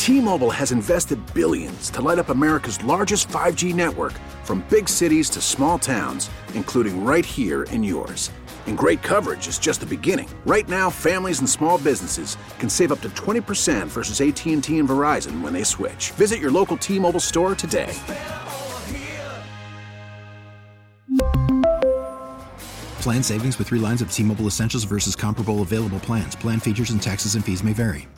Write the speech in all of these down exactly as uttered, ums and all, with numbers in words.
T-Mobile has invested billions to light up America's largest five G network, from big cities to small towns, including right here in yours. And great coverage is just the beginning. Right now, families and small businesses can save up to twenty percent versus A T and T and Verizon when they switch. Visit your local T-Mobile store today. Plan savings with three lines of T-Mobile Essentials versus comparable available plans. Plan features and taxes and fees may vary.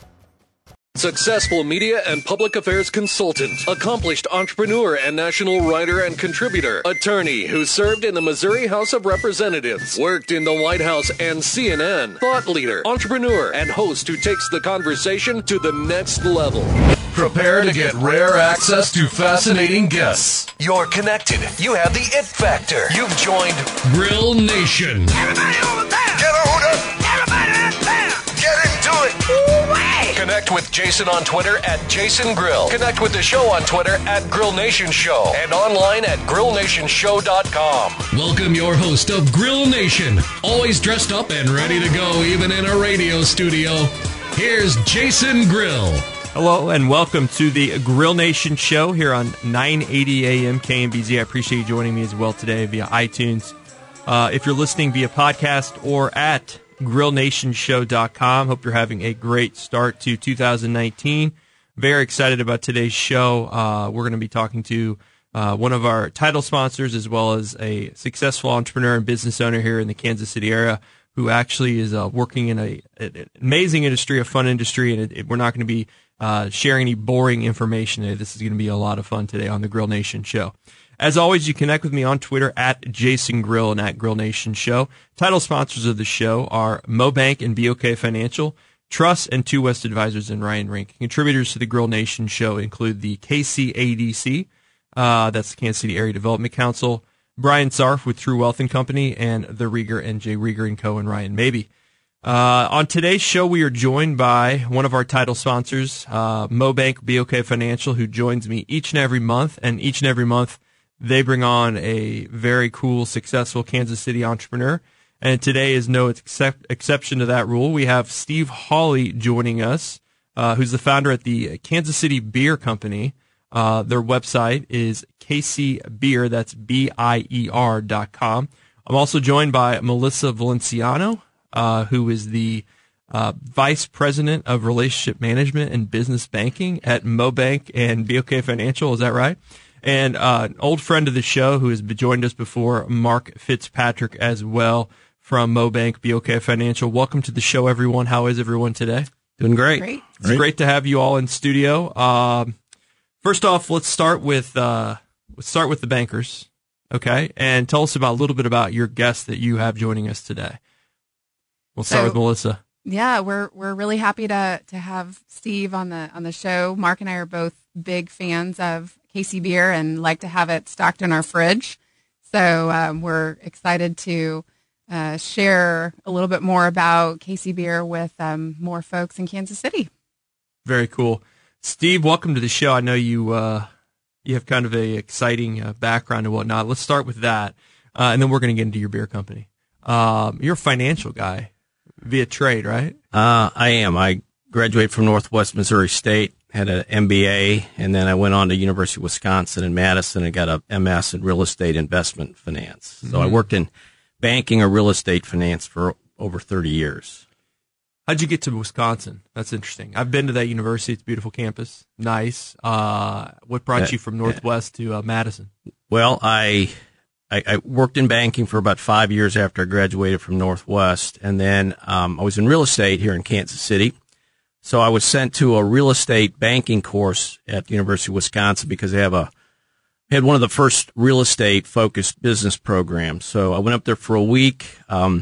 Successful media and public affairs consultant, accomplished entrepreneur and national writer and contributor, attorney who served in the Missouri House of Representatives, worked in the White House and C N N, thought leader, entrepreneur, and host who takes the conversation to the next level. Prepare to get rare access to fascinating guests. You're connected. You have the it factor. You've joined Grill Nation. Everybody over there! Get on up! Everybody out there! Get into it! Ooh-wee! Connect with Jason on Twitter at Jason Grill. Connect with the show on Twitter at Grill Nation Show and online at grill nation show dot com. Welcome your host of Grill Nation, always dressed up and ready to go even in a radio studio. Here's Jason Grill. Hello and welcome to the Grill Nation Show here on nine eighty A M K M B Z. I appreciate you joining me as well today via iTunes. Uh, if you're listening via podcast or at grill nation show dot com, hope you're having a great start to two thousand nineteen. Very excited about today's show. Uh, we're going to be talking to uh, one of our title sponsors as well as a successful entrepreneur and business owner here in the Kansas City area who actually is uh, working in a, an amazing industry, a fun industry, and it, it, we're not going to be uh, sharing any boring information today. This is going to be a lot of fun today on the Grill Nation Show. As always, you connect with me on Twitter at Jason Grill and at Grill Nation Show. Title sponsors of the show are MoBank and B O K Financial, Trust, and Two West Advisors and Ryan Rink. Contributors to the Grill Nation Show include the K C A D C, uh, that's the Kansas City Area Development Council, Brian Sarf with True Wealth and Company, and the Rieger and Jay Rieger and Co. and Ryan Mabey. Uh, on today's show, we are joined by one of our title sponsors, uh, MoBank B O K Financial, who joins me each and every month, and each and every month they bring on a very cool, successful Kansas City entrepreneur. And today is no except, exception to that rule. We have Steve Hawley joining us, uh, who's the founder at the Kansas City Beer Company. Uh, their website is K C Beer, that's B I E R dot com. I'm also joined by Melissa Valenciano, uh, who is the uh, Vice President of Relationship Management and Business Banking at MoBank and B O K Financial. Is that right? And uh, an old friend of the show who has joined us before, Mark Fitzpatrick, as well, from MoBank B O K Financial. Welcome to the show, everyone. How is everyone today? Doing great. Great. It's great, great to have you all in studio. Um, first off, let's start with uh, let's start with the bankers, okay? And tell us about a little bit about your guest that you have joining us today. We'll start So, with Melissa. Yeah, we're we're really happy to to have Steve on the on the show. Mark and I are both big fans of K C Beer and like to have it stocked in our fridge. So um, we're excited to uh, share a little bit more about K C Beer with um, more folks in Kansas City. Very cool. Steve, welcome to the show. I know you uh, you have kind of a exciting uh, background and whatnot. Let's start with that, uh, and then we're going to get into your beer company. Um, you're a financial guy via trade, right? Uh, I am. I graduated from Northwest Missouri State, had an M B A, and then I went on to University of Wisconsin in Madison and got a M S in real estate investment finance. So mm-hmm. I worked in banking or real estate finance for over thirty years. How'd you get to Wisconsin? That's interesting. I've been to that university. It's a beautiful campus. Nice. Uh, what brought uh, you from Northwest to uh, Madison? Well, I, I I worked in banking for about five years after I graduated from Northwest, and then um, I was in real estate here in Kansas City. So I was sent to a real estate banking course at the University of Wisconsin because they have a had one of the first real estate focused business programs. So I went up there for a week. Um,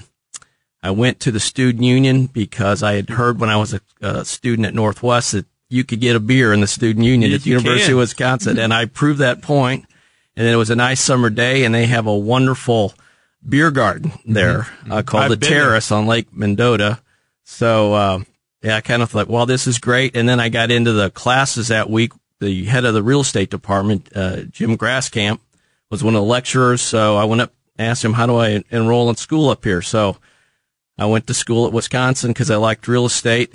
I went to the student union because I had heard when I was a, a student at Northwest that you could get a beer in the student union yes, at the University can. of Wisconsin, and I proved that point. And then it was a nice summer day, and they have a wonderful beer garden there mm-hmm. uh, called I've the Terrace there. on Lake Mendota. So, uh, yeah, I kind of thought, well, this is great. And then I got into the classes that week. The head of the real estate department, uh, Jim Grasscamp, was one of the lecturers. So I went up and asked him, how do I enroll in school up here? So I went to school at Wisconsin because I liked real estate, and I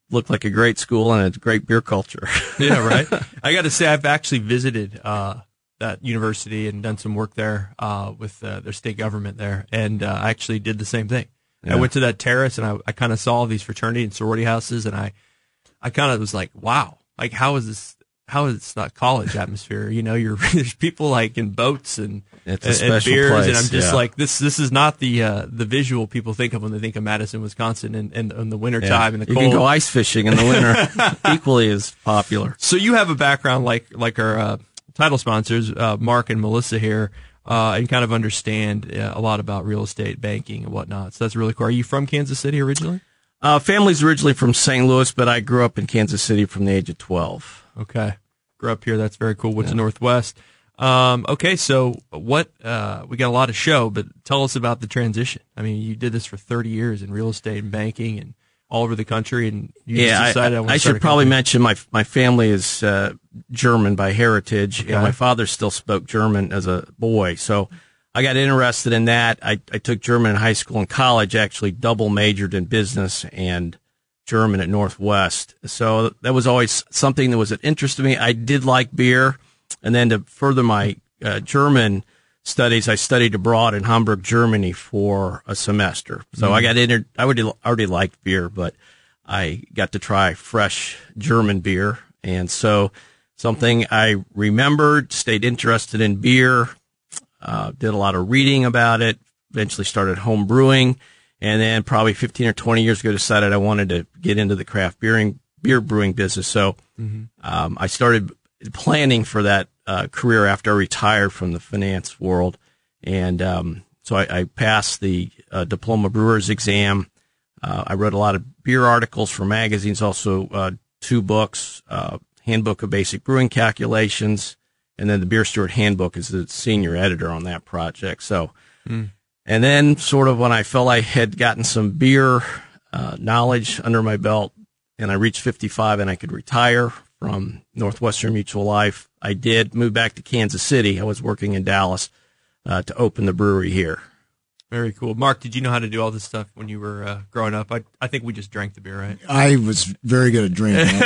looked like a great school and a great beer culture. Yeah, right. I got to say, I've actually visited uh, that university and done some work there uh, with uh, their state government there, and uh, I actually did the same thing. Yeah. I went to that terrace and I, I kind of saw these fraternity and sorority houses, and I, I kind of was like, wow, like how is this? How is this not college atmosphere? You know, you're there's people like in boats and it's a and, special and beers, place, and I'm just yeah. like this. This is not the uh, the visual people think of when they think of Madison, Wisconsin, in, in, in the wintertime yeah. and the you cold. You can go ice fishing in the winter, equally as popular. So you have a background like like our uh, title sponsors, uh, Mark and Melissa here, uh, and kind of understand uh, a lot about real estate, banking, and whatnot. So that's really cool. Are you from Kansas City originally? Uh, family's originally from Saint Louis, but I grew up in Kansas City from the age of twelve. Okay. Grew up here. That's very cool. Went yeah. to Northwest. Um, okay, so what? Uh, we got a lot of show, but tell us about the transition. I mean, you did this for thirty years in real estate and banking and all over the country, and you yeah, just decided I, I, want to I start should a probably company. mention my my family is uh, German by heritage, Okay. and my father still spoke German as a boy, so I got interested in that. I, I took German in high school and college. Actually, double majored in business and German at Northwest. So that was always something that was an interest to me. I did like beer. And then to further my uh, German studies, I studied abroad in Hamburg, Germany for a semester. So mm-hmm. I got entered, I already, already liked beer, but I got to try fresh German beer. And so something I remembered, stayed interested in beer, uh, did a lot of reading about it, eventually started home brewing. And then probably fifteen or twenty years ago, decided I wanted to get into the craft beering, beer brewing business. So mm-hmm. um, I started planning for that uh, career after I retired from the finance world. And um, so I, I passed the uh, diploma brewer's exam. Uh, I wrote a lot of beer articles for magazines, also uh, two books, uh, Handbook of Basic Brewing Calculations, and then the Beer Steward Handbook as the senior editor on that project. So. Mm. And then sort of when I felt I had gotten some beer uh, knowledge under my belt and I reached fifty-five and I could retire from Northwestern Mutual Life, I did move back to Kansas City. I was working in Dallas uh, to open the brewery here. Very cool. Mark, did you know how to do all this stuff when you were uh, growing up? I I think we just drank the beer, right? I was very good at drinking.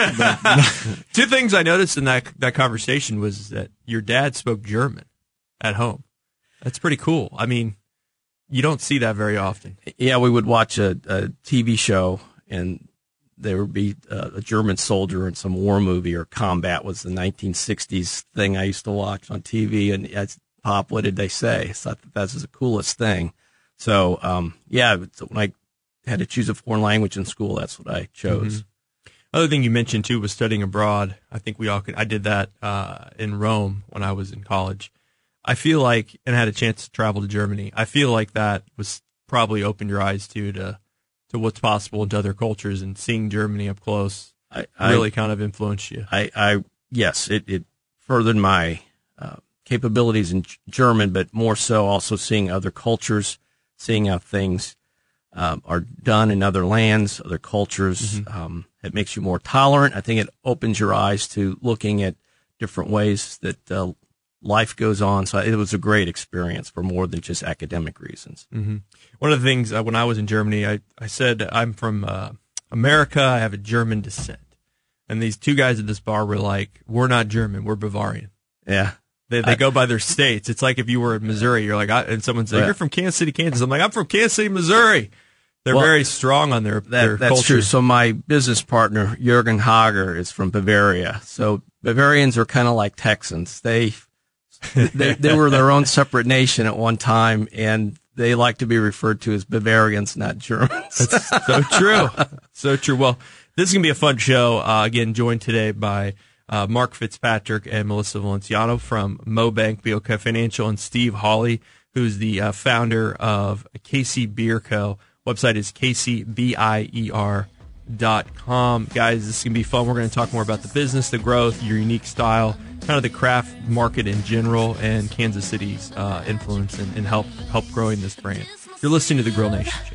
Two things I noticed in that that conversation was that your dad spoke German at home. That's pretty cool. I mean, you don't see that very often. Yeah, we would watch a, a T V show, and there would be a, a German soldier in some war movie, or combat was the nineteen sixties thing I used to watch on T V. And as Pop, what did they say? I thought that that was the coolest thing. So, um, yeah, when I had to choose a foreign language in school, that's what I chose. Mm-hmm. Other thing you mentioned too was studying abroad. I think we all could. I did that uh, in Rome when I was in college. I feel like, and had a chance to travel to Germany, I feel like that was probably opened your eyes to to, to what's possible into other cultures, and seeing Germany up close I, I, really kind of influenced you. I, I yes, it, it furthered my uh, capabilities in German, but more so also seeing other cultures, seeing how things um, are done in other lands, other cultures. Mm-hmm. Um, it makes you more tolerant. I think it opens your eyes to looking at different ways that uh, life goes on. So it was a great experience for more than just academic reasons. Mm-hmm. One of the things uh, when I was in Germany, I, I said I'm from uh, America. I have a German descent. And these two guys at this bar were like, we're not German, we're Bavarian. Yeah. They they I, go by their states. It's like if you were in Missouri, you're like, I, and someone says, yeah. you're from Kansas City, Kansas. I'm like, I'm from Kansas City, Missouri. They're well, very strong on their, that, their that's culture. true. So my business partner, Jürgen Hager, is from Bavaria. So Bavarians are kind of like Texans. They, they, they were their own separate nation at one time, and they like to be referred to as Bavarians, not Germans. That's so true. So true. Well, this is going to be a fun show. Uh, again, joined today by uh, Mark Fitzpatrick and Melissa Valenciano from MoBank, B O K Financial, and Steve Hawley, who's the uh, founder of K C Beer Co. Website is k c bier dot com. Guys, this is going to be fun. We're going to talk more about the business, the growth, your unique style, kind of the craft market in general, and Kansas City's uh, influence and, and help help growing this brand. You're listening to the Grill Nation Show.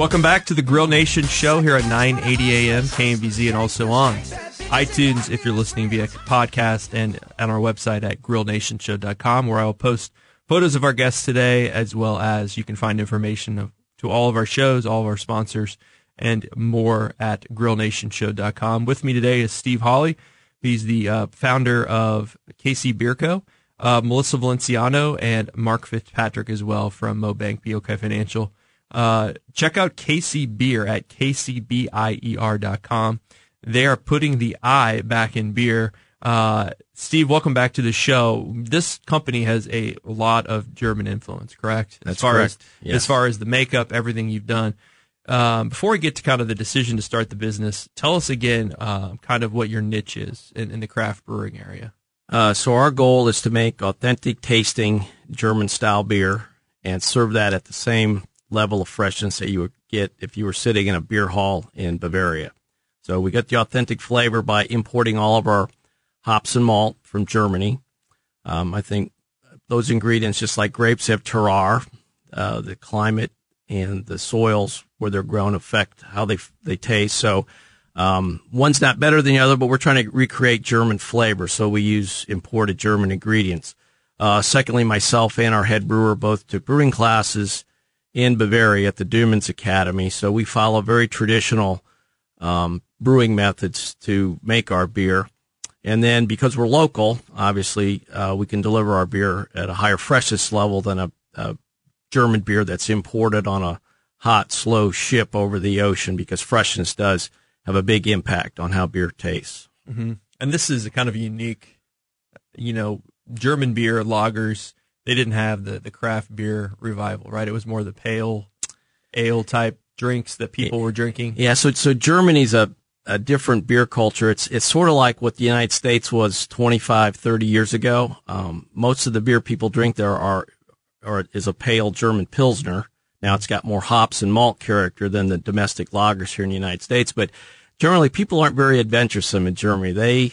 Welcome back to the Grill Nation show here at nine eighty A M K M B Z and also on iTunes if you're listening via podcast and on our website at grill nation show dot com, where I will post photos of our guests today, as well as you can find information of, to all of our shows, all of our sponsors, and more at grill nation show dot com. With me today is Steve Hawley. He's the uh, founder of K C Beer Co., uh, Melissa Valenciano, and Mark Fitzpatrick as well from MoBank B O K Financial. Uh, check out K C Beer at k c bier dot com. They are putting the I back in beer. Uh, Steve, welcome back to the show. This company has a lot of German influence, correct? That's as far correct. As, yes. as far as the makeup, everything you've done. Um, before we get to kind of the decision to start the business, tell us again uh, kind of what your niche is in, in the craft brewing area. Uh, so our goal is to make authentic tasting German-style beer and serve that at the same level of freshness that you would get if you were sitting in a beer hall in Bavaria. So we get the authentic flavor by importing all of our hops and malt from Germany. Um, I think those ingredients, just like grapes have terroir, uh, the climate and the soils where they're grown affect how they they taste. So um, one's not better than the other, but we're trying to recreate German flavor. So we use imported German ingredients. Uh, secondly, myself and our head brewer both took brewing classes in Bavaria at the Dumans Academy. So we follow very traditional um, brewing methods to make our beer. And then because we're local, obviously, uh, we can deliver our beer at a higher freshness level than a, a German beer that's imported on a hot, slow ship over the ocean, because freshness does have a big impact on how beer tastes. Mm-hmm. And this is a kind of unique, you know, German beer lagers. They didn't have the, the craft beer revival, right? It was more the pale ale type drinks that people were drinking. Yeah, so so Germany's a, a different beer culture. It's it's sort of like what the United States was twenty-five, thirty years ago. Um, most of the beer people drink there are, or is a pale German Pilsner. Now it's got more hops and malt character than the domestic lagers here in the United States. But generally, people aren't very adventuresome in Germany. They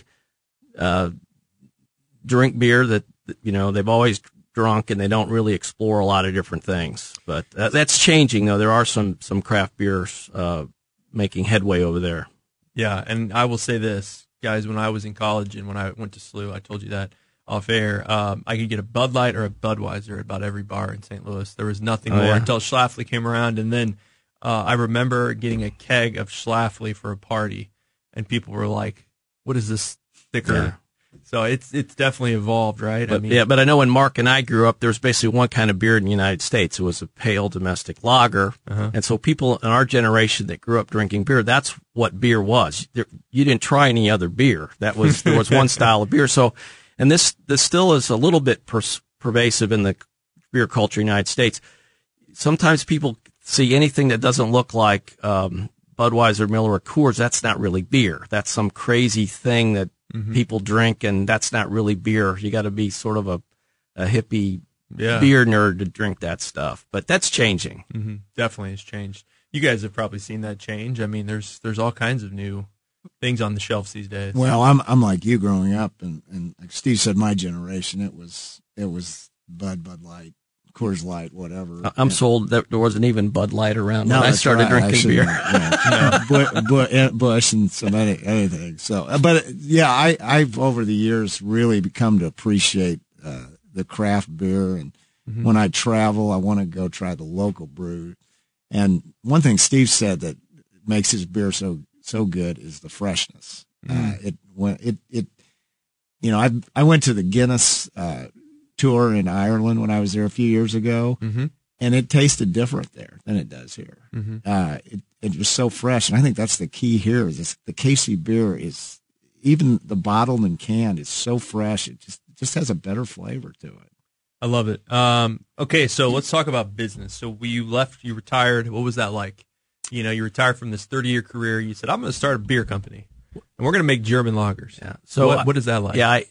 uh, drink beer that, you know, they've always drunk, and they don't really explore a lot of different things. But uh, that's changing, though. There are some, some craft beers uh, making headway over there. Yeah, and I will say this, guys, when I was in college and when I went to S L U, I told you that off air, um, I could get a Bud Light or a Budweiser at about every bar in Saint Louis. There was nothing oh, more yeah. until Schlafly came around, and then uh, I remember getting a keg of Schlafly for a party, and people were like, what is this thicker? Yeah. So it's it's definitely evolved, right? But, I mean, yeah, but I know when Mark and I grew up, there was basically one kind of beer in the United States. It was a pale domestic lager. Uh-huh. And so people in our generation that grew up drinking beer, that's what beer was. There, you didn't try any other beer. That was, there was one style of beer. So, and this, this still is a little bit pers- pervasive in the beer culture in the United States. Sometimes people see anything that doesn't look like, um, Budweiser, Miller, or Coors. That's not really beer. That's some crazy thing that Mm-hmm. people drink, and that's not really beer. You got to be sort of a, a hippie yeah. beer nerd to drink that stuff. But that's changing. Mm-hmm. Definitely has changed. You guys have probably seen that change. I mean, there's there's all kinds of new things on the shelves these days. Well, I'm I'm like you growing up, and, and like Steve said, my generation, it was it was Bud, Bud Light, Coors Light, whatever. I'm and, sold that there wasn't even Bud Light around no, when I started right. drinking I beer. Yeah, Bush, Bush, Bush and some any, anything. So, but yeah, I, I've over the years really become to appreciate uh, the craft beer, and mm-hmm. when I travel, I want to go try the local brew. And one thing Steve said that makes his beer so so good is the freshness. Mm-hmm. Uh, it when it it you know I I went to the Guinness Uh, tour in Ireland when I was there a few years ago, mm-hmm. and it tasted different there than it does here. Mm-hmm. Uh, it, it was so fresh, and I think that's the key here. Is this, the K C beer is, even the bottled and canned, is so fresh. It just it just has a better flavor to it. I love it. Um, okay, so let's talk about business. So you left, you retired. What was that like? You know, you retired from this thirty-year career. You said, I'm going to start a beer company, and we're going to make German lagers. Yeah. So what, what, what is that like? Yeah, I,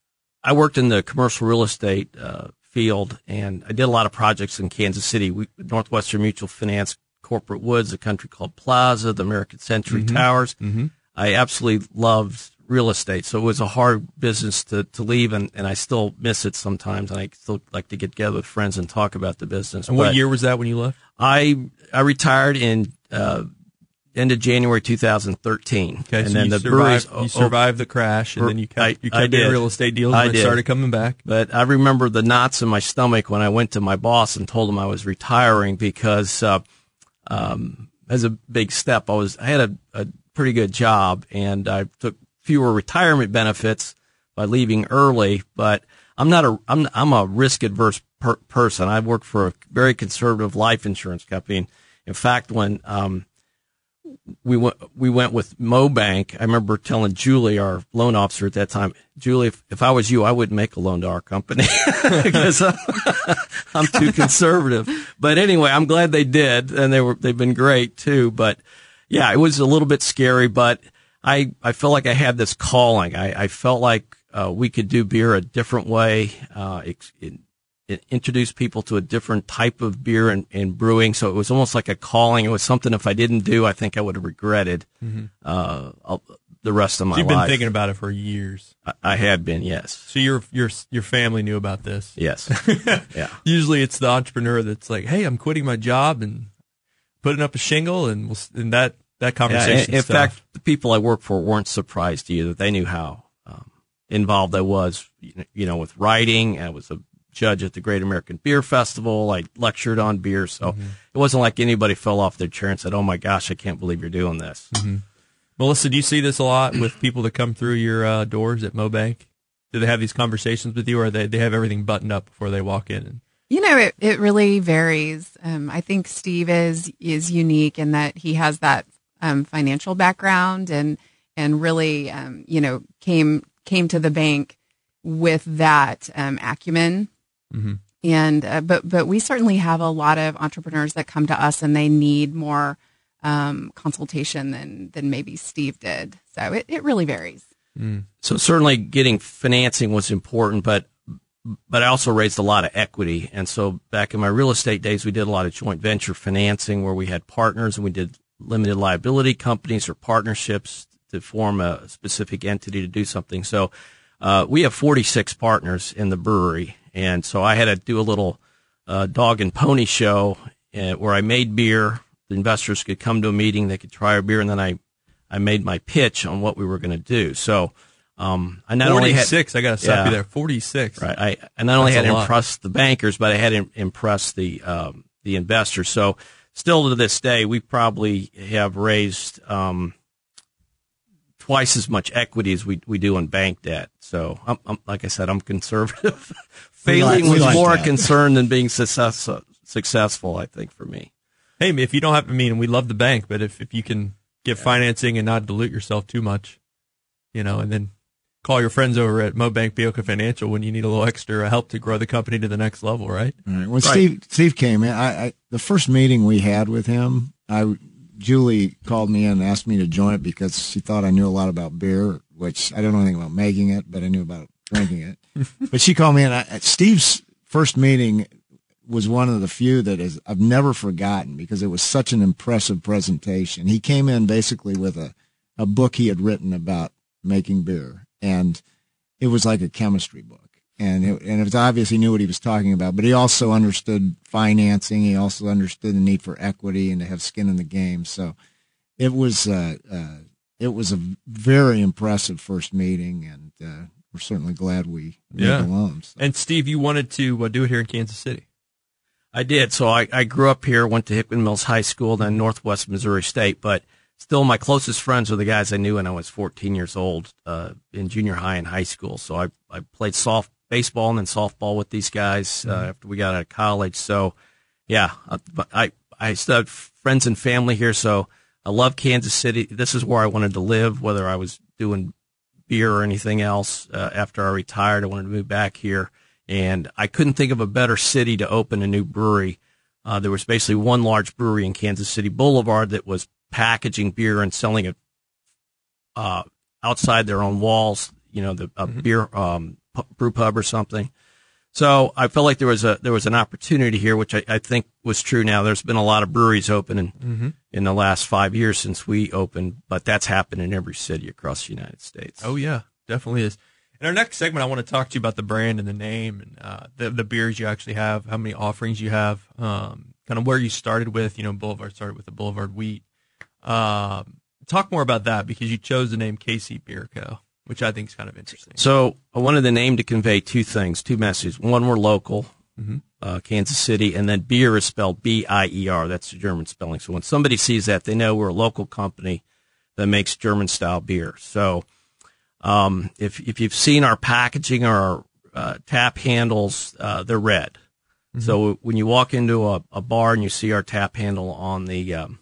I worked in the commercial real estate uh, field, and I did a lot of projects in Kansas City. We, Northwestern Mutual Finance, Corporate Woods, a country called Plaza, the American Century mm-hmm. Towers. Mm-hmm. I absolutely loved real estate. So it was a hard business to, to leave, and, and I still miss it sometimes, and I still like to get together with friends and talk about the business. And what but year was that when you left? I I retired in uh, end of January two thousand thirteen. Okay, and so then you the survived, breweries, you survived the crash, and then you kept, I, you I kept doing did. real estate deals I and it did. started coming back. But I remember the knots in my stomach when I went to my boss and told him I was retiring because uh, um, as a big step, I was I had a, a pretty good job, and I took fewer retirement benefits by leaving early. But I'm not a I'm I'm a risk adverse per- person. I worked for a very conservative life insurance company. And in fact, when um, we went we went with MoBank, I remember telling Julie, our loan officer at that time, Julie, if, if I was you, I wouldn't make a loan to our company because I'm, I'm too conservative. But anyway, I'm glad they did, and they were they've been great too. But yeah, it was a little bit scary, but I I felt like I had this calling. I, I felt like uh, we could do beer a different way. Uh, it, it, it introduced people to a different type of beer and, and brewing. So it was almost like a calling. It was something if I didn't do, I think I would have regretted Mm-hmm. uh, the rest of my So you've life. been thinking about it for years. I, I had been, yes. So your your your family knew about this. Yes. Yeah. Usually it's the entrepreneur that's like, "Hey, I'm quitting my job and putting up a shingle," and we'll, and that that conversation. Yeah, in, in stuff. fact, the people I work for weren't surprised either. They knew how um, involved I was, you know, with writing. I was a judge at the Great American Beer Festival. I lectured on beer, so Mm-hmm. it wasn't like anybody fell off their chair and said, "Oh my gosh, I can't believe you're doing this." Mm-hmm. Melissa, do you see this a lot with people that come through your uh, doors at MoBank? Do they have these conversations with you, or they they have everything buttoned up before they walk in? And You know, it, it really varies. Um, I think Steve is is unique in that he has that um, financial background and and really, um, you know, came came to the bank with that um, acumen. Mm-hmm. And uh, but but we certainly have a lot of entrepreneurs that come to us and they need more um, consultation than than maybe Steve did. So it, it really varies. Mm. So certainly getting financing was important, but but I also raised a lot of equity. And so back in my real estate days, we did a lot of joint venture financing where we had partners and we did limited liability companies or partnerships to form a specific entity to do something. So uh, we have forty-six partners in the brewery. And so I had to do a little uh, dog and pony show uh, where I made beer. The investors could come to a meeting, they could try our beer, and then I, I made my pitch on what we were going to do. So um, I not only had forty-six, I got to stop yeah, you there. forty-six. Right. I, I not only That's had a to lot. impress the bankers, but I had to impress the um, the investors. So still to this day, we probably have raised um, twice as much equity as we we do in bank debt. So I'm, I'm, like I said, I'm conservative. Failing we was like more that. a concern than being success, successful, I think, for me. Hey, if you don't have, I mean, we love the bank, but if, if you can get financing and not dilute yourself too much, you know, and then call your friends over at MoBank Bioka Financial when you need a little extra help to grow the company to the next level, right? All right. When Steve Steve came in, I, I the first meeting we had with him, I Julie called me in and asked me to join it because she thought I knew a lot about beer, which I don't know anything about making it, but I knew about drinking it. But she called me in. I, Steve's first meeting was one of the few that is I've never forgotten because it was such an impressive presentation. He came in basically with a, a book he had written about making beer, and it was like a chemistry book. And it, and it was obvious he knew what he was talking about, but he also understood financing. He also understood the need for equity and to have skin in the game. So it was uh, uh, it was a very impressive first meeting, and uh, we're certainly glad we made Yeah. the loan. So. And Steve, you wanted to uh, do it here in Kansas City. I did. So I, I grew up here, went to Hickman Mills High School, then Northwest Missouri State, but still my closest friends were the guys I knew when I was fourteen years old, uh, in junior high and high school. So I, I played soft baseball and then softball with these guys, uh, after we got out of college. So yeah, I, I, I still have friends and family here. So I love Kansas City. This is where I wanted to live, whether I was doing beer or anything else. Uh, after I retired, I wanted to move back here. And I couldn't think of a better city to open a new brewery. Uh, there was basically one large brewery in Kansas City Boulevard that was packaging beer and selling it uh, outside their own walls, you know, the a Mm-hmm. beer um, pu- brew pub or something. So I felt like there was a there was an opportunity here, which I, I think was true. Now there's been a lot of breweries opening Mm-hmm. in the last five years since we opened, but that's happened in every city across the United States. Oh yeah, definitely is. In our next segment, I want to talk to you about the brand and the name and uh, the the beers you actually have, how many offerings you have, um, kind of where you started with. You know, Boulevard started with the Boulevard Wheat. Um, talk more about that because you chose the name K C Beer Co., which I think is kind of interesting. So I wanted the name to convey two things, two messages. One, we're local, Mm-hmm. uh, Kansas City, and then beer is spelled B I E R. That's the German spelling. So when somebody sees that, they know we're a local company that makes German-style beer. So um, if if you've seen our packaging or our uh, tap handles, uh, they're red. Mm-hmm. So when you walk into a, a bar and you see our tap handle on the um,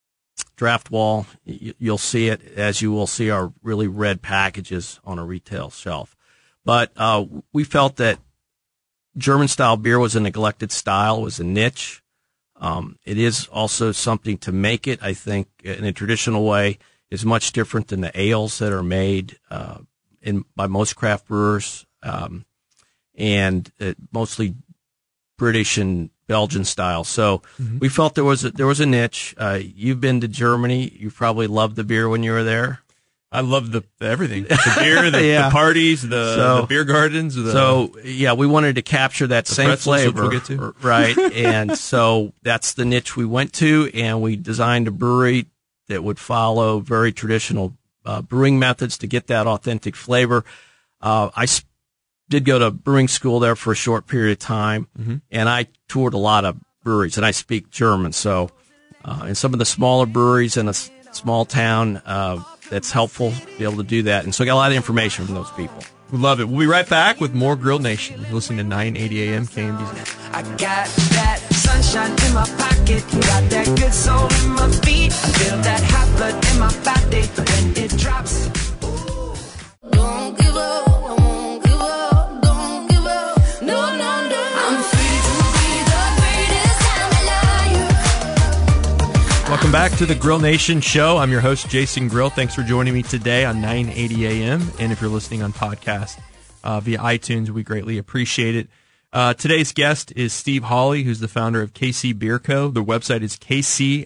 draft wall, you, you'll see it as you will see our really red packages on a retail shelf. But uh, we felt that German-style beer was a neglected style, was a niche. Um, it is also something to make it, I think, in a traditional way, is much different than the ales that are made uh, in by most craft brewers, um, and uh, mostly British and Belgian style. So Mm-hmm. we felt there was a, there was a niche. Uh, you've been to Germany. You probably loved the beer when you were there. I love the, the everything, the beer, the, Yeah. the parties, the, So- the beer gardens. The, So yeah, we wanted to capture that The same pretzels, which flavor, we'll get to. right? And so that's the niche we went to, and we designed a brewery that would follow very traditional uh, brewing methods to get that authentic flavor. Uh, I s- did go to brewing school there for a short period of time, Mm-hmm. and I toured a lot of breweries, and I speak German. So uh, in some of the smaller breweries in a s- small town, uh, that's helpful to be able to do that. And so I got a lot of information from those people. we love it. We'll be right back with more Grill Nation. You're listening to nine eighty A M K M B Z. I got that sunshine in my pocket, got that good soul in my feet. I feel that hot blood in my body when it drops. Don't give up, I won't give up, don't give up, no, no, no. I'm free to be the greatest Himalaya. Welcome back to the Grill Nation show. I'm your host, Jason Grill. Thanks for joining me today on nine eighty A M. And if you're listening on podcast uh, via iTunes, we greatly appreciate it. Uh, today's guest is Steve Hawley, who's the founder of K C Beer Co. Their website is k c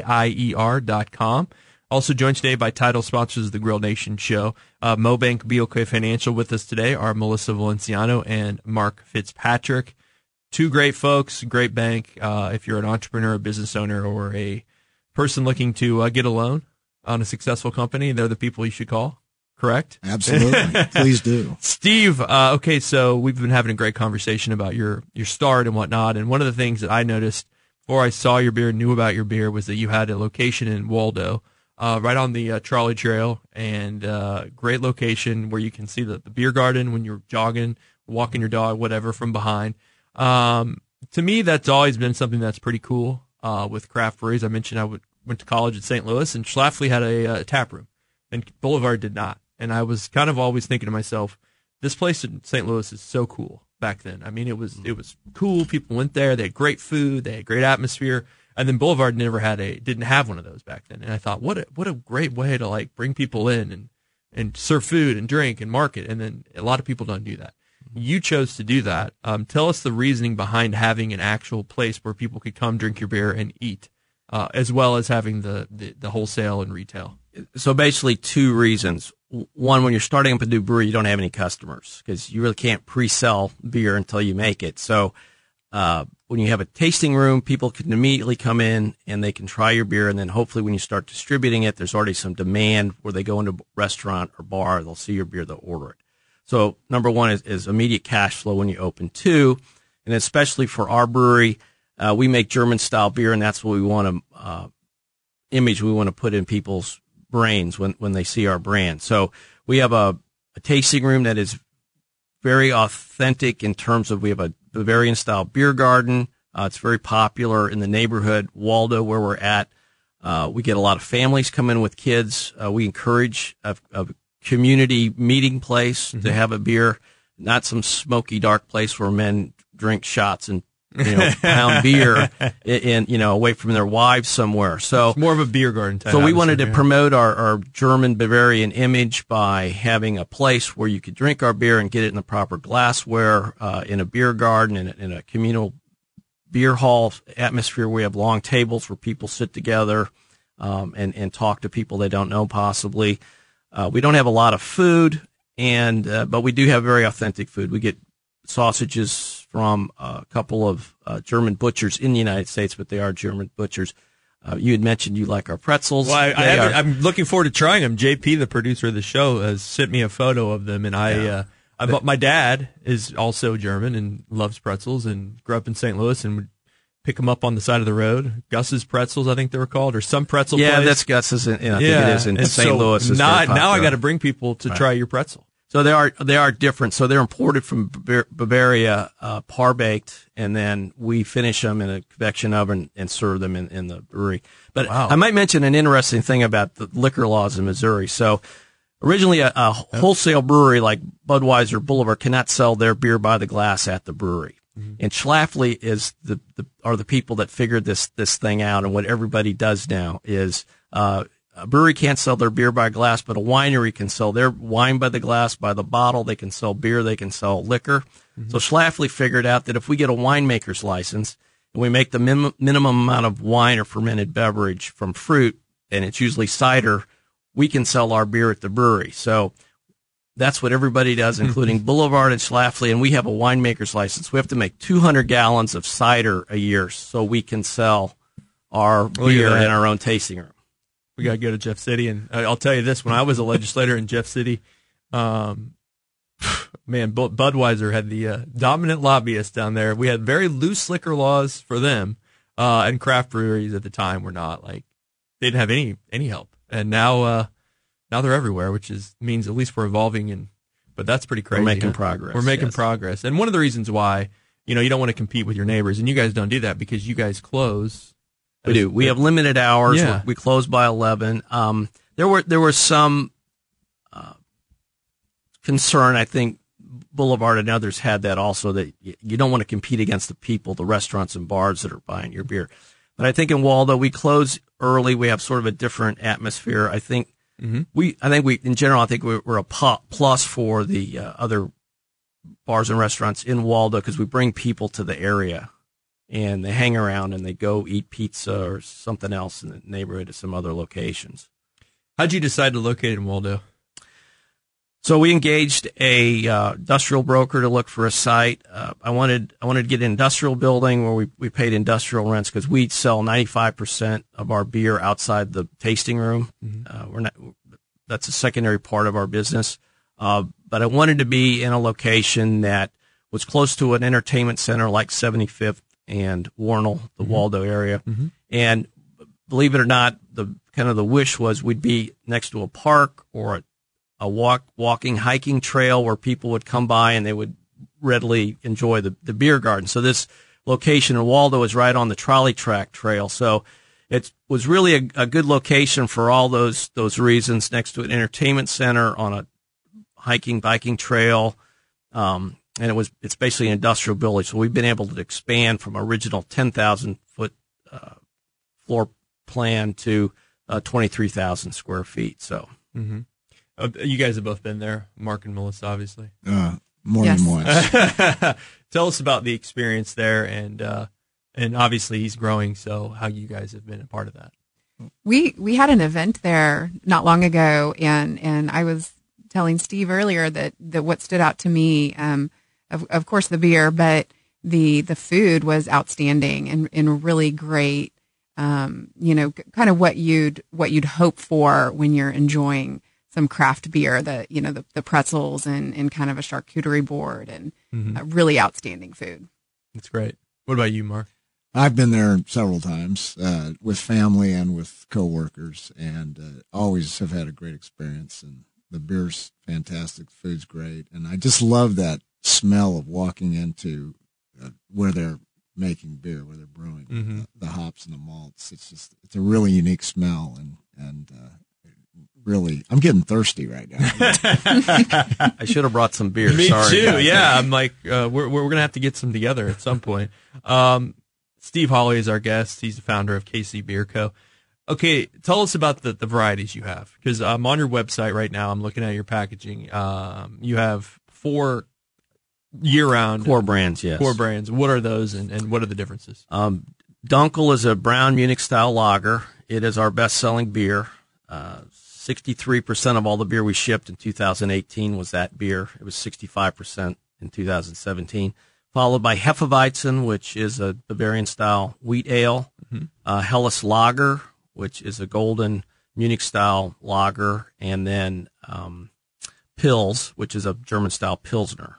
beer dot com. Also joined today by title sponsors of the Grill Nation show. Uh, Mobank B O K Financial with us today are Melissa Valenciano and Mark Fitzpatrick. Two great folks, great bank. Uh, if you're an entrepreneur, a business owner, or a person looking to uh, get a loan on a successful company, they're the people you should call. Correct? Absolutely. Please do. Steve, uh, okay, so we've been having a great conversation about your, your start and whatnot. And one of the things that I noticed before I saw your beer, knew about your beer, was that you had a location in Waldo, uh, right on the uh, trolley trail, and uh, great location where you can see the, the beer garden when you're jogging, walking your dog, whatever, from behind. Um, to me, that's always been something that's pretty cool uh, with craft breweries. I mentioned I would, went to college in Saint Louis, and Schlafly had a, a tap room, and Boulevard did not. And I was kind of always thinking to myself, this place in Saint Louis is so cool back then. I mean, it was it was cool. People went there. They had great food. They had great atmosphere. And then Boulevard never had a didn't have one of those back then. And I thought, what a what a great way to like bring people in and and serve food and drink and market. And then a lot of people don't do that. You chose to do that. Um, tell us the reasoning behind having an actual place where people could come drink your beer and eat, uh, as well as having the, the the wholesale and retail. So basically two reasons. One, when you're starting up a new brewery, you don't have any customers because you really can't pre-sell beer until you make it. So uh, when you have a tasting room, people can immediately come in and they can try your beer. And then hopefully when you start distributing it, there's already some demand where they go into a restaurant or bar, they'll see your beer, they'll order it. So number one is, is immediate cash flow when you open. Two, and especially for our brewery, uh, we make German-style beer, and that's what we want to uh, image we want to put in people's brains when, when they see our brand. So we have a, a tasting room that is very authentic in terms of we have a Bavarian style beer garden. Uh, it's very popular in the neighborhood, Waldo, where we're at. Uh, we get a lot of families come in with kids. Uh, we encourage a, a community meeting place mm-hmm. to have a beer, not some smoky, dark place where men drink shots and you know, pound beer in, in, you know, away from their wives somewhere. So it's more of a beer garden type. So we wanted to here. promote our, our German Bavarian image by having a place where you could drink our beer and get it in the proper glassware, uh, in a beer garden, in a, in a communal beer hall atmosphere where we have long tables where people sit together, um, and, and talk to people they don't know possibly. Uh, we don't have a lot of food, and, uh, but we do have very authentic food. We get sausages from a couple of uh, German butchers in the United States, but they are German butchers. Uh, you had mentioned you like our pretzels. Well, I, I They haven't- are- I'm looking forward to trying them. J P, the producer of the show, has sent me a photo of them, and I, Yeah. uh, I but my dad is also German and loves pretzels, and grew up in Saint Louis, and would pick them up on the side of the road. Gus's Pretzels, I think they were called, or some pretzel yeah, place. that's Gus's. In, I think yeah, it is in and Saint so Louis. It's Now, very now I popular. got to bring people to Right. try your pretzel. So they are they are different. So they're imported from Bavar- Bavaria, uh, par baked, and then we finish them in a convection oven and serve them in, in the brewery. But Wow. I might mention an interesting thing about the liquor laws in Missouri. So originally, a, a wholesale brewery like Budweiser Boulevard cannot sell their beer by the glass at the brewery. And Schlafly is the, the are the people that figured this this thing out. And what everybody does now is uh, a brewery can't sell their beer by glass, but a winery can sell their wine by the glass, by the bottle. They can sell beer, they can sell liquor. So Schlafly figured out that if we get a winemaker's license and we make the min- minimum amount of wine or fermented beverage from fruit, and it's usually cider, we can sell our beer at the brewery. So that's what everybody does, including Boulevard and Schlafly, and we have a winemaker's license. We have to make two hundred gallons of cider a year so we can sell our at beer that. in our own tasting room. We got to go to Jeff City, and I- I'll tell you this: when I was a legislator in Jeff City, um, man, Bu- Budweiser had the uh, dominant lobbyists down there. We had very loose liquor laws for them, uh, and craft breweries at the time were not like they didn't have any any help. And now, uh, now they're everywhere, which is means at least we're evolving. And but that's pretty crazy. We're making huh? progress, We're making yes. progress, and one of the reasons why you know you don't want to compete with your neighbors, and you guys don't do that because you guys close. We do. We have limited hours. Yeah. We close by eleven. Um, there were there was some uh, concern. I think Boulevard and others had that also, that y- you don't want to compete against the people, the restaurants and bars that are buying your beer. But I think in Waldo we close early. We have sort of a different atmosphere. I think Mm-hmm. we. I think we in general. I think we're, we're a po- plus for the uh, other bars and restaurants in Waldo because we bring people to the area. And they hang around and they go eat pizza or something else in the neighborhood at some other locations. How'd you decide to locate in Waldo? So we engaged a uh, industrial broker to look for a site. Uh, I wanted I wanted to get an industrial building where we, we paid industrial rents because we sell ninety-five percent of our beer outside the tasting room. Uh, we're not that's a secondary part of our business. Uh, but I wanted to be in a location that was close to an entertainment center like seventy-fifth and Warnell, the Waldo area. And believe it or not, the kind of the wish was we'd be next to a park or a, a walk, walking, hiking trail where people would come by and they would readily enjoy the, the beer garden. So this location in Waldo is right on the trolley track trail. So it was really a, a good location for all those, those reasons, next to an entertainment center on a hiking, biking trail. Um, and it was, it's basically an industrial building. So we've been able to expand from original ten thousand foot, uh, floor plan to, uh, twenty-three thousand square feet. So. Mm-hmm. Uh, you guys have both been there, Mark and Melissa, obviously. Uh, more Yes. than once. Tell us about the experience there, and uh, and obviously he's growing. So how you guys have been a part of that? We we had an event there not long ago, and and I was telling Steve earlier that that what stood out to me, um, of of course the beer, but the the food was outstanding and and really great. Um, you know, kind of what you'd what you'd hope for when you're enjoying some craft beer. The you know the, the pretzels and and kind of a charcuterie board and Mhm. uh, really outstanding food. That's great. What about you, Mark? I've been there several times uh, with family and with coworkers, and uh, always have had a great experience. And the beer's fantastic, the food's great, and I just love that smell of walking into uh, where they're making beer, where they're brewing Mhm. the, the hops and the malts. It's just it's a really unique smell, and and uh, really, I'm getting thirsty right now. I should have brought some beer. Me Sorry, too. guys. Yeah, I'm like, uh, we're we're gonna have to get some together at some point. Um, Steve Hawley is our guest. He's the founder of K C Beer Co. Okay, tell us about the, the varieties you have, because I'm on your website right now. I'm looking at your packaging. Um, you have four year-round Core brands, yes. Core brands. What are those, and, and what are the differences? Um, Dunkel is a brown Munich-style lager. It is our best-selling beer. Uh, sixty-three percent of all the beer we shipped in two thousand eighteen was that beer. It was sixty-five percent in two thousand seventeen. Followed by Hefeweizen, which is a Bavarian-style wheat ale. Mm-hmm. Uh, Helles Lager, which is a golden Munich-style lager. And then um, Pils, which is a German-style Pilsner.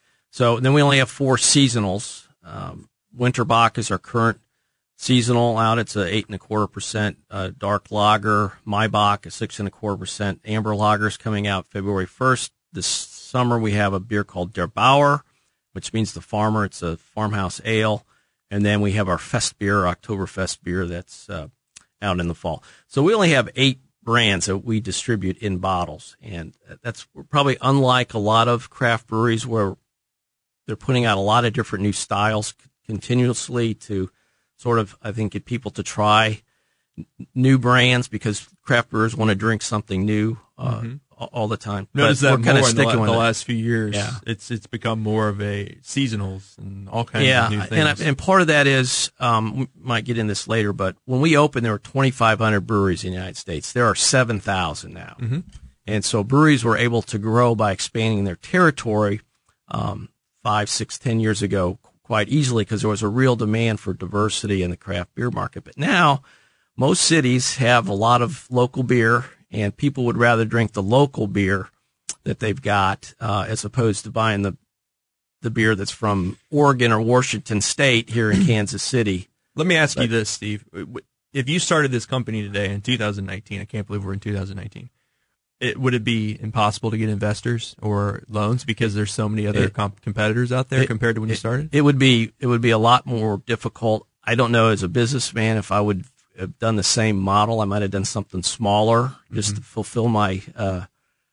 So then we only have four seasonals. Um, Winterbach is our current seasonal out. It's a eight and a quarter percent uh, dark lager. Maibach is six and a quarter percent. Amber lager is coming out February first. This summer we have a beer called Der Bauer, which means the farmer. It's a farmhouse ale. And then we have our Fest beer, Oktoberfest beer, that's uh, out in the fall. So we only have eight brands that we distribute in bottles. And that's probably unlike a lot of craft breweries where they're putting out a lot of different new styles continuously to sort of, I think, get people to try n- new brands, because craft brewers want to drink something new uh, mm-hmm. all the time. Notice but that we're more kind of in the, sticking la- with the it. last few years. Yeah. It's it's become more of a seasonals and all kinds yeah, of new things. and I- and part of that is, um, we might get in this later, but when we opened, there were twenty-five hundred breweries in the United States. There are seven thousand now. Mm-hmm. And so breweries were able to grow by expanding their territory um, five, six, ten years ago quite easily, because there was a real demand for diversity in the craft beer market. But now most cities have a lot of local beer, and people would rather drink the local beer that they've got uh, as opposed to buying the the beer that's from Oregon or Washington State here in Kansas City. Let me ask but, you this, Steve. If you started this company today in two thousand nineteen, I can't believe we're in two thousand nineteen, it, would it be impossible to get investors or loans because there's so many other it, comp- competitors out there it, compared to when it, you started? It would be it would be a lot more difficult. I don't know, as a businessman, if I would have done the same model. I might have done something smaller just mm-hmm. to fulfill my uh,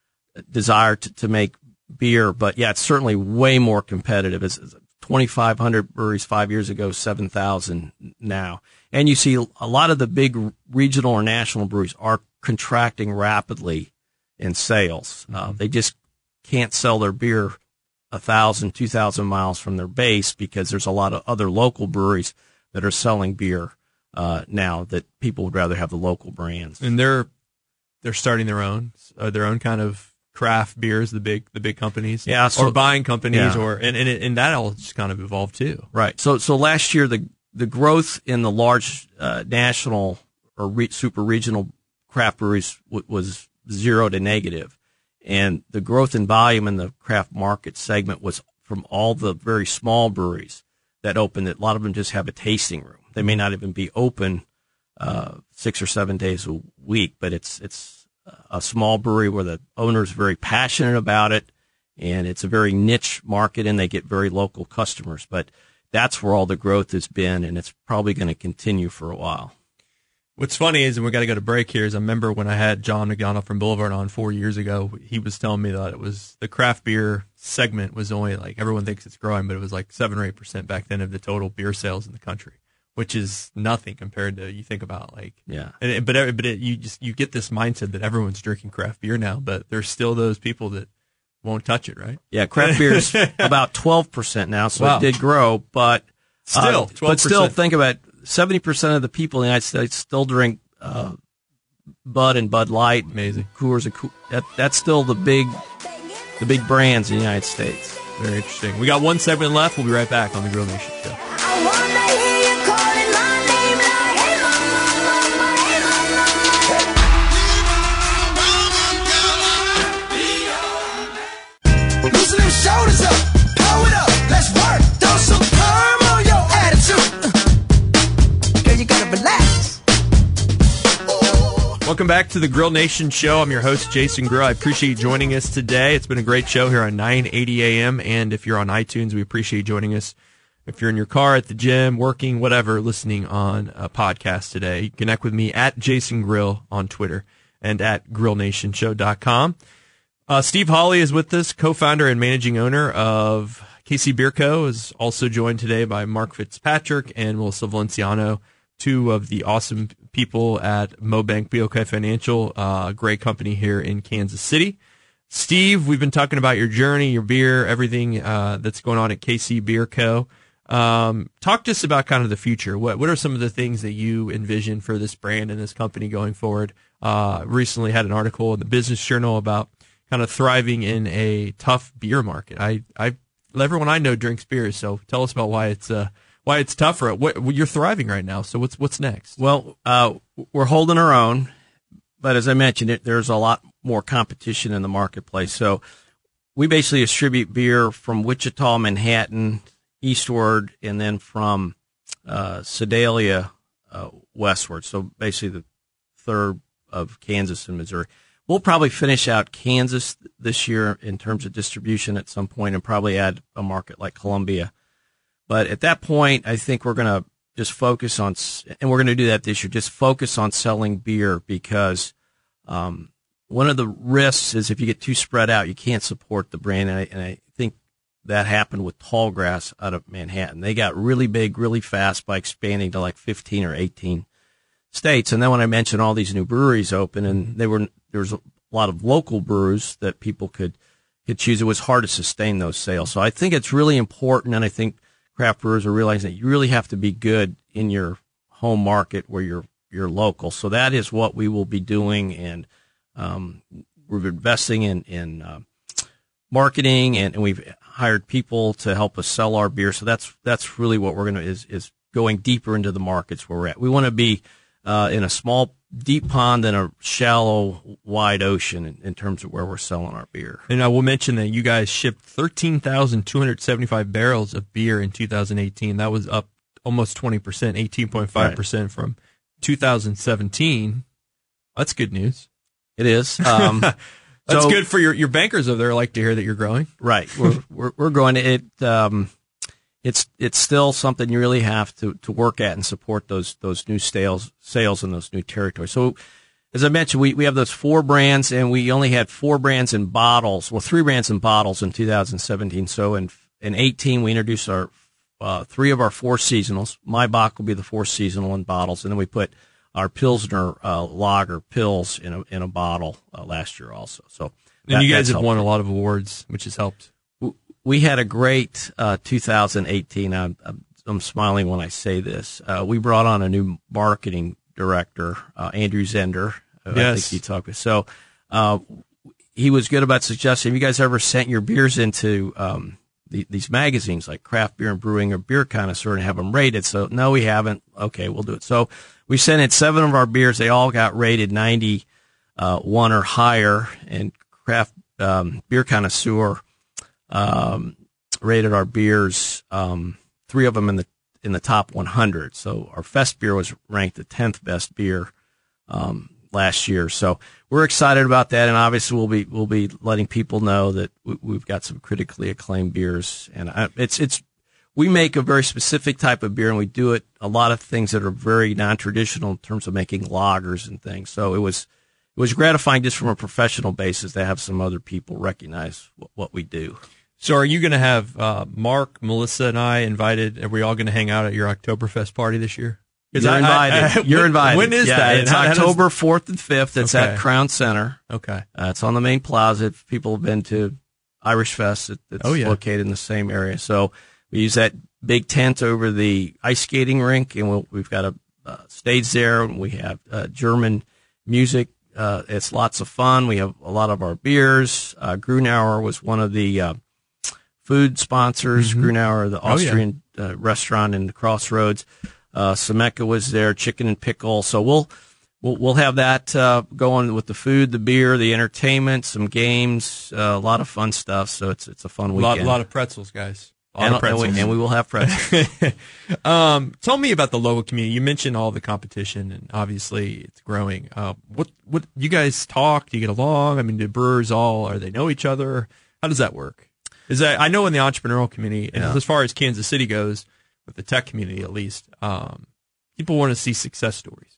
desire to, to make beer. But yeah, it's certainly way more competitive. It's twenty-five hundred breweries five years ago, seven thousand now. And you see a lot of the big regional or national breweries are contracting rapidly in sales. Mm-hmm. Uh, they just can't sell their beer a thousand, two thousand miles from their base, because there's a lot of other local breweries that are selling beer uh, now that people would rather have the local brands. And they're they're starting their own uh, their own kind of craft beers, the big the big companies, yeah, so, or buying companies, yeah. or and and, it, and that all just kind of evolved too, right? So so last year the the growth in the large uh, national or re- super regional craft breweries w- was zero to negative, and the growth in volume in the craft market segment was from all the very small breweries that opened. A lot of them just have a tasting room. They may not even be open uh, six or seven days a week, but it's it's a small brewery where the owner is very passionate about it, and it's a very niche market, and they get very local customers. But that's where all the growth has been, and it's probably going to continue for a while. What's funny is, and we got to go to break here, is I remember when I had John McDonough from Boulevard on four years ago, he was telling me that it was the craft beer segment was only like, everyone thinks it's growing, but it was like seven or eight percent back then of the total beer sales in the country, which is nothing compared to, you think about like, yeah. And it, but but it, you just you get this mindset that everyone's drinking craft beer now, but there's still those people that won't touch it, right? Yeah, craft beer is about twelve percent now, so wow. it did grow, but still, uh, but still, think about it. seventy percent of the people in the United States still drink uh, Bud and Bud Light, amazing Coors and Coors. That, that's still the big, the big brands in the United States. Very interesting. We got one segment left. We'll be right back on the Grill Nation Show. I wanna hear you calling my name like, hey mama, mama, hey mama. Loosen them shoulders up, blow it up, let's work. Throw some perm on your attitude. Girl, you gotta relax. Welcome back to the Grill Nation Show. I'm your host, Jason Grill. I appreciate you joining us today. It's been a great show here on nine eighty A M, and if you're on iTunes, we appreciate you joining us. If you're in your car, at the gym, working, whatever, listening on a podcast today, connect with me at Jason Grill on Twitter. and at grill nation show dot com. Uh, Steve Hawley is with us, co-founder and managing owner of K C Beer Co. Is also joined today by Mark Fitzpatrick and Melissa Valenciano, two of the awesome people at MoBank B O K Financial, a uh, great company here in Kansas City. Steve, we've been talking about your journey, your beer, everything uh, that's going on at K C Beer Co. Um, talk to us about kind of the future. What what are some of the things that you envision for this brand and this company going forward? Uh, recently had an article in the Business Journal about kind of thriving in a tough beer market. I, I, everyone I know drinks beer, so tell us about why it's uh, why it's tougher. What, you're thriving right now, so what's what's next? Well, uh, we're holding our own, but as I mentioned, it, there's a lot more competition in the marketplace. So we basically distribute beer from Wichita, Manhattan, eastward, and then from uh, Sedalia uh, westward. So basically the third of Kansas and Missouri. We'll probably finish out Kansas this year in terms of distribution at some point and probably add a market like Columbia. But at that point, I think we're going to just focus on, and we're going to do that this year, just focus on selling beer because um, one of the risks is if you get too spread out, you can't support the brand. And I, and I think that happened with Tallgrass out of Manhattan. They got really big, really fast by expanding to like fifteen or eighteen states. And then when I mentioned all these new breweries open and they were, there was a lot of local brews that people could, could choose, it was hard to sustain those sales. So I think it's really important. And I think craft brewers are realizing that you really have to be good in your home market where you're, you're local. So that is what we will be doing. And, um, we're investing in, in, uh, marketing and, and we've hired people to help us sell our beer. So that's, that's really what we're going to, is, is going deeper into the markets where we're at. We want to be, Uh, in a small, deep pond and a shallow, wide ocean in, in terms of where we're selling our beer. And I will mention that you guys shipped thirteen thousand two hundred seventy-five barrels of beer in two thousand eighteen. That was up almost twenty percent, eighteen point five percent right. from two thousand seventeen. That's good news. It is. Um, That's so, good for your, your bankers over there. Like to hear that you're growing. Right. We're, we're, we're growing. It, um, It's it's still something you really have to, to work at and support those those new sales sales in those new territories. So, as I mentioned, we, we have those four brands, and we only had four brands in bottles. Well, three brands in bottles in two thousand seventeen. So in in eighteen, we introduced our uh, three of our four seasonals. Maibock will be the fourth seasonal in bottles, and then we put our Pilsner uh, lager Pils in a in a bottle uh, last year also. So, and that, you guys have helped. won a lot of awards, which has helped. We had a great uh, two thousand eighteen. I'm, I'm smiling when I say this. Uh, we brought on a new marketing director, uh, Andrew Zender. Who yes. I think you talked with. So uh, he was good about suggesting, have you guys ever sent your beers into um, the, these magazines like Craft Beer and Brewing or Beer Connoisseur and have them rated? So, no, we haven't. Okay, we'll do it. So we sent in seven of our beers. They all got rated ninety-one or higher, and Craft um, Beer Connoisseur Um, rated our beers, um, three of them in the, in the top one hundred. So our Fest beer was ranked the tenth best beer, um, last year. So we're excited about that. And obviously we'll be, we'll be letting people know that we, we've got some critically acclaimed beers. And I, it's, it's, we make a very specific type of beer and we do it a lot of things that are very non-traditional in terms of making lagers and things. So it was, it was gratifying just from a professional basis to have some other people recognize what, what we do. So are you going to have uh, Mark, Melissa, and I invited? Are we all going to hang out at your Oktoberfest party this year? You're I, invited. I, I, You're when, invited. When is yeah, that? It's how, October how does... fourth and fifth. It's okay. At Crown Center. Okay. Uh, it's on the main plaza. If people have been to Irish Fest, it, it's oh, yeah. located in the same area. So we use that big tent over the ice skating rink, and we'll, we've got a uh, stage there. And we have uh, German music. Uh, it's lots of fun. We have a lot of our beers. Uh, Grunauer was one of the uh, food sponsors. Mm-hmm. Grunauer, the Austrian oh, yeah. uh, restaurant in the Crossroads. Uh, Semeka was there, chicken and pickle. So we'll, we'll, we'll have that, uh, going with the food, the beer, the entertainment, some games, uh, a lot of fun stuff. So it's, it's a fun weekend. A lot, lot of pretzels, guys. A lot and, of pretzels. And we, and we will have pretzels. um, tell me about the local community. You mentioned all the competition and obviously it's growing. Uh, what, what, you guys talk? Do you get along? I mean, do brewers all, are they know each other? How does that work? Is that, I know in the entrepreneurial community, and yeah. as far as Kansas City goes, with the tech community at least, um, people want to see success stories.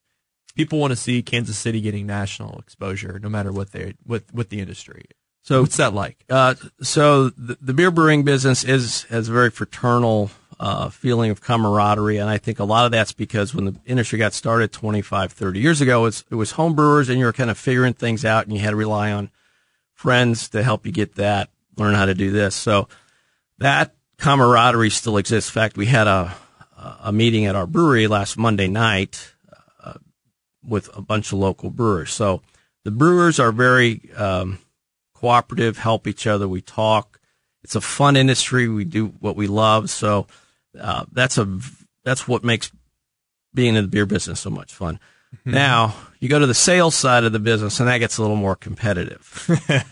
people want to see Kansas City getting national exposure, no matter what they what what the industry. So what's that like? Uh, so the, the beer brewing business is has a very fraternal uh, feeling of camaraderie, and I think a lot of that's because when the industry got started twenty-five, thirty years ago, it's, it was home brewers, and you were kind of figuring things out, and you had to rely on friends to help you get that, learn how to do this. So that camaraderie still exists. In fact, we had a a meeting at our brewery last Monday night uh, with a bunch of local brewers. So the brewers are very um, cooperative, help each other. We talk. It's a fun industry. We do what we love. So uh, that's a that's what makes being in the beer business so much fun. Mm-hmm. Now you go to the sales side of the business, and that gets a little more competitive.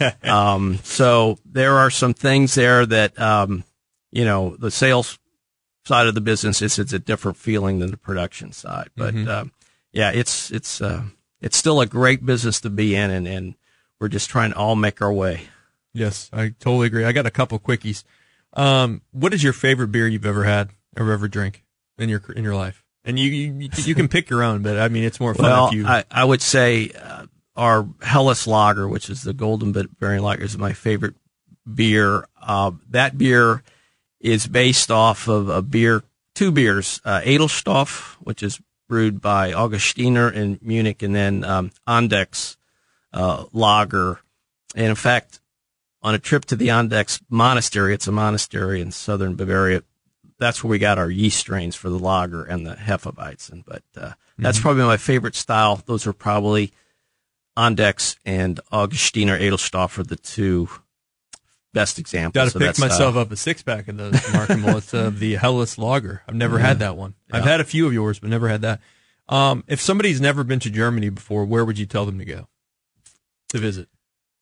um, so there are some things there that um, you know the sales side of the business is it's a different feeling than the production side. But mm-hmm. um, yeah, it's it's uh, it's still a great business to be in, and, and we're just trying to all make our way. Yes, I totally agree. I got a couple quickies. Um, what is your favorite beer you've ever had or ever drink in your in your life? And you you, you can pick your own, but I mean it's more fun well, if you. I, I would say uh, our Helles Lager, which is the Golden Bavarian Lager, is my favorite beer. Uh, that beer is based off of a beer, two beers, uh, Edelstoff, which is brewed by Augustiner in Munich, and then um, Andechs uh, Lager. And in fact, on a trip to the Andechs Monastery, it's a monastery in southern Bavaria, that's where we got our yeast strains for the lager and the Hefeweizen. But uh, mm-hmm. that's probably my favorite style. Those are probably Andechs and Augustiner Edelstoff are the two best examples. Got to of pick that myself style. up a six pack of those, Mark and Melissa, of the Helles Lager. I've never Yeah. had that one. Yeah. I've had a few of yours, but never had that. Um, if somebody's never been to Germany before, where would you tell them to go to visit?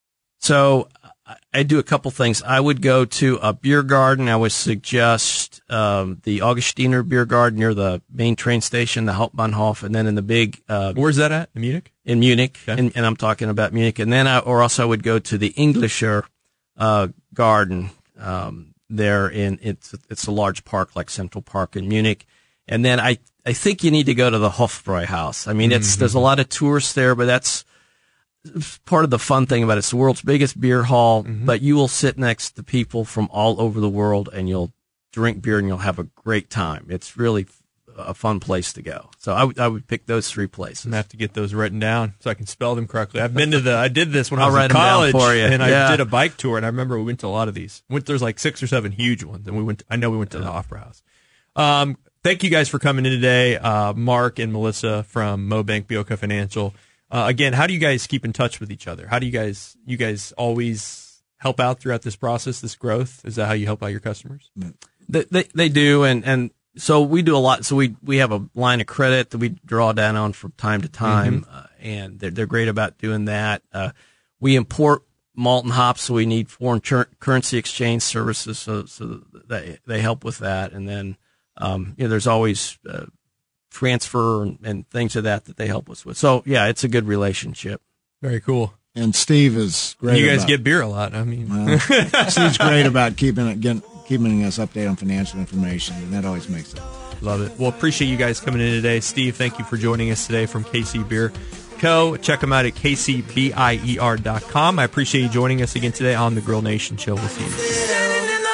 So I do a couple things. I would go to a beer garden. I would suggest um, the Augustiner Beer Garden near the main train station, the Hauptbahnhof, and then in the big. Uh, Where's that at? In Munich? In Munich, Okay. and, and I'm talking about Munich. And then, I, or else I would go to the Englischer uh, Garden um, there in it's it's a large park like Central Park in Munich. And then I I think you need to go to the Hofbräuhaus. I mean, it's mm-hmm. there's a lot of tourists there, but that's part of the fun thing about it. It's the world's biggest beer hall, mm-hmm. but you will sit next to people from all over the world, and you'll drink beer, and you'll have a great time. It's really a fun place to go. So I would I would pick those three places. I'm gonna have to get those written down so I can spell them correctly. I've been to the. I did this when I I'll was in write 'em down college, for you. and I Yeah. did a bike tour, and I remember we went to a lot of these. Went there's like six or seven huge ones, and we went. To, I know we went to the Hofbräuhaus. Um, thank you guys for coming in today, uh, Mark and Melissa from Mobank Bioka Financial. Uh, again, how do you guys keep in touch with each other? How do you guys, you guys always help out throughout this process, this growth? Is that how you help out your customers? They, they, they do. And, and so we do a lot. So we, we have a line of credit that we draw down on from time to time. Mm-hmm. Uh, and they're, they're great about doing that. Uh, we import malt and hops, so we need foreign cur- currency exchange services. So, so they, they help with that. And then, um, you know, there's always, uh, transfer and, and things of that that they help us with. So yeah, it's a good relationship. Very cool. And Steve is great. You guys about, get beer a lot. I mean, well, Steve's great about keeping it, getting, keeping us updated on financial information, and that always makes it. Love it. Well, appreciate you guys coming in today. Steve, thank you for joining us today from K C Beer Co. Check them out at k c bier dot com. I appreciate you joining us again today on the Grill Nation Show. We'll see you next time.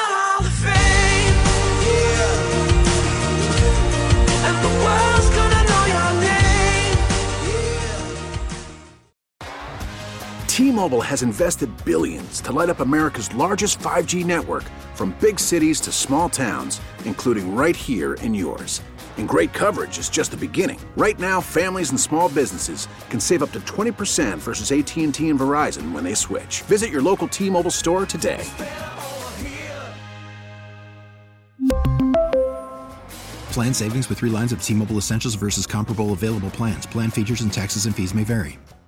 T-Mobile has invested billions to light up America's largest five G network, from big cities to small towns, including right here in yours. And great coverage is just the beginning. Right now, families and small businesses can save up to twenty percent versus A T and T and Verizon when they switch. Visit your local T-Mobile store today. Plan savings with three lines of T-Mobile Essentials versus comparable available plans. Plan features and taxes and fees may vary.